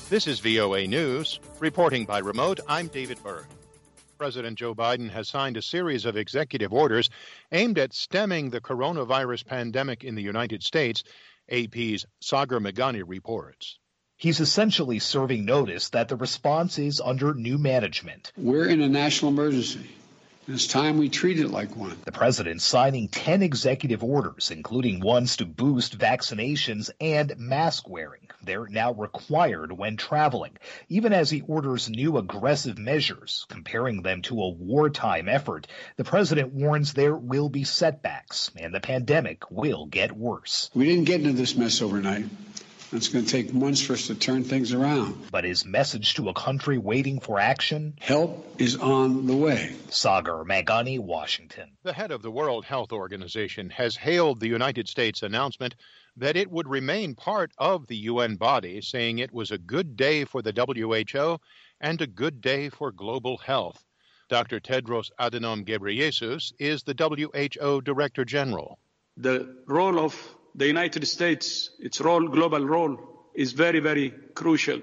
This is VOA News. Reporting by remote, I'm David Byrne. President Joe Biden has signed a series of executive orders aimed at stemming the coronavirus pandemic in the United States, AP's Sagar Meghani reports. He's essentially serving notice that the response is under new management. We're in a national emergency. It's time we treat it like one. The president signing 10 executive orders, including ones to boost vaccinations and mask wearing. They're now required when traveling, even as he orders new aggressive measures, comparing them to a wartime effort. The president warns there will be setbacks and the pandemic will get worse. We didn't get into this mess overnight. It's going to take months for us to turn things around. But his message to a country waiting for action? Help is on the way. Sagar Meghani, Washington. The head of the World Health Organization has hailed the United States announcement that it would remain part of the UN body, saying it was a good day for the WHO and a good day for global health. Dr. Tedros Adhanom Ghebreyesus is the WHO Director General. The role of the United States, its global role, is very, very crucial.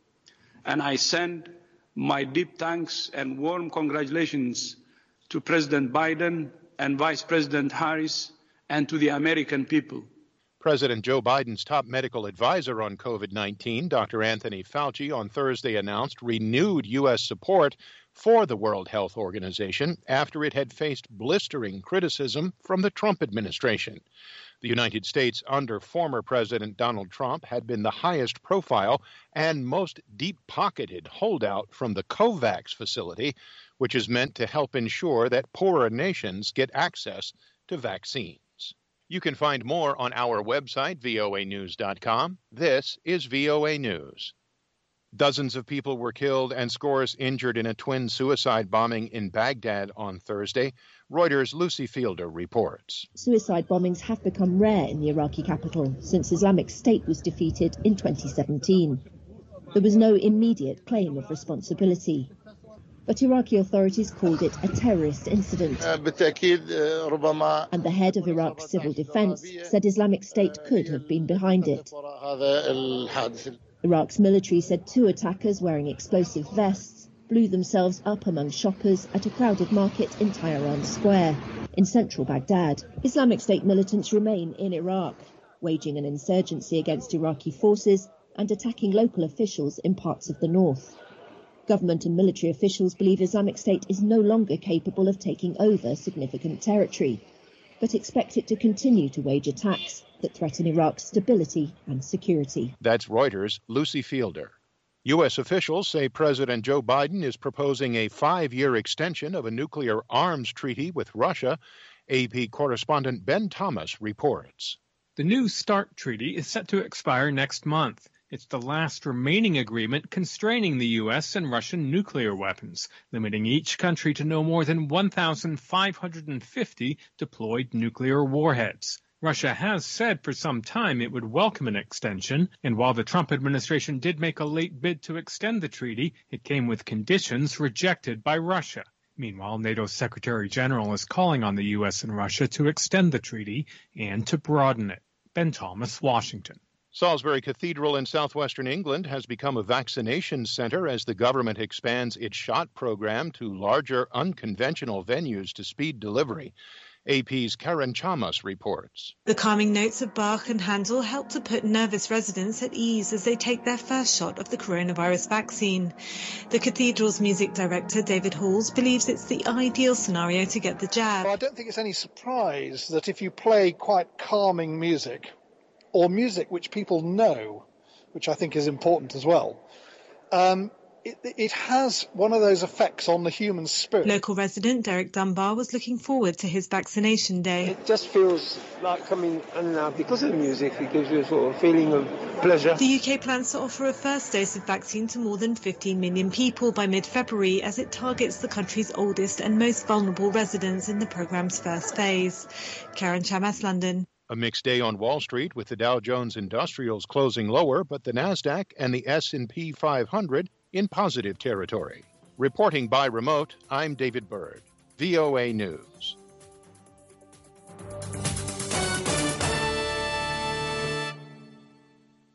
And I send my deep thanks and warm congratulations to President Biden and Vice President Harris and to the American people. President Joe Biden's top medical advisor on COVID-19, Dr. Anthony Fauci, on Thursday announced renewed U.S. support for the World Health Organization after it had faced blistering criticism from the Trump administration. The United States under former President Donald Trump had been the highest profile and most deep-pocketed holdout from the COVAX facility, which is meant to help ensure that poorer nations get access to vaccines. You can find more on our website, voanews.com. This is VOA News. Dozens of people were killed and scores injured in a twin suicide bombing in Baghdad on Thursday. Reuters' Lucy Fielder reports. Suicide bombings have become rare in the Iraqi capital since Islamic State was defeated in 2017. There was no immediate claim of responsibility, but Iraqi authorities called it a terrorist incident. And the head of Iraq's civil defense said Islamic State could have been behind it. Iraq's military said two attackers wearing explosive vests blew themselves up among shoppers at a crowded market in Tehran Square in central Baghdad. Islamic State militants remain in Iraq, waging an insurgency against Iraqi forces and attacking local officials in parts of the north. Government and military officials believe Islamic State is no longer capable of taking over significant territory, but expect it to continue to wage attacks that threaten Iraq's stability and security. That's Reuters' Lucy Fielder. U.S. officials say President Joe Biden is proposing a 5-year extension of a nuclear arms treaty with Russia. AP correspondent Ben Thomas reports. The new START treaty is set to expire next month. It's the last remaining agreement constraining the U.S. and Russian nuclear weapons, limiting each country to no more than 1,550 deployed nuclear warheads. Russia has said for some time it would welcome an extension, and while the Trump administration did make a late bid to extend the treaty, it came with conditions rejected by Russia. Meanwhile, NATO's Secretary General is calling on the U.S. and Russia to extend the treaty and to broaden it. Ben Thomas, Washington. Salisbury Cathedral in southwestern England has become a vaccination center as the government expands its shot program to larger, unconventional venues to speed delivery. AP's Karen Chamas reports. The calming notes of Bach and Handel help to put nervous residents at ease as they take their first shot of the coronavirus vaccine. The cathedral's music director, David Halls, believes it's the ideal scenario to get the jab. Well, I don't think it's any surprise that if you play quite calming music, or music which people know, which I think is important as well, it has one of those effects on the human spirit. Local resident Derek Dunbar was looking forward to his vaccination day. It just feels like coming in because of the music. It gives you a sort of feeling of pleasure. The UK plans to offer a first dose of vaccine to more than 15 million people by mid-February as it targets the country's oldest and most vulnerable residents in the programme's first phase. Karen Chamas, London. A mixed day on Wall Street with the Dow Jones Industrials closing lower, but the Nasdaq and the S&P 500 in positive territory. Reporting by remote, I'm David Byrd, VOA News.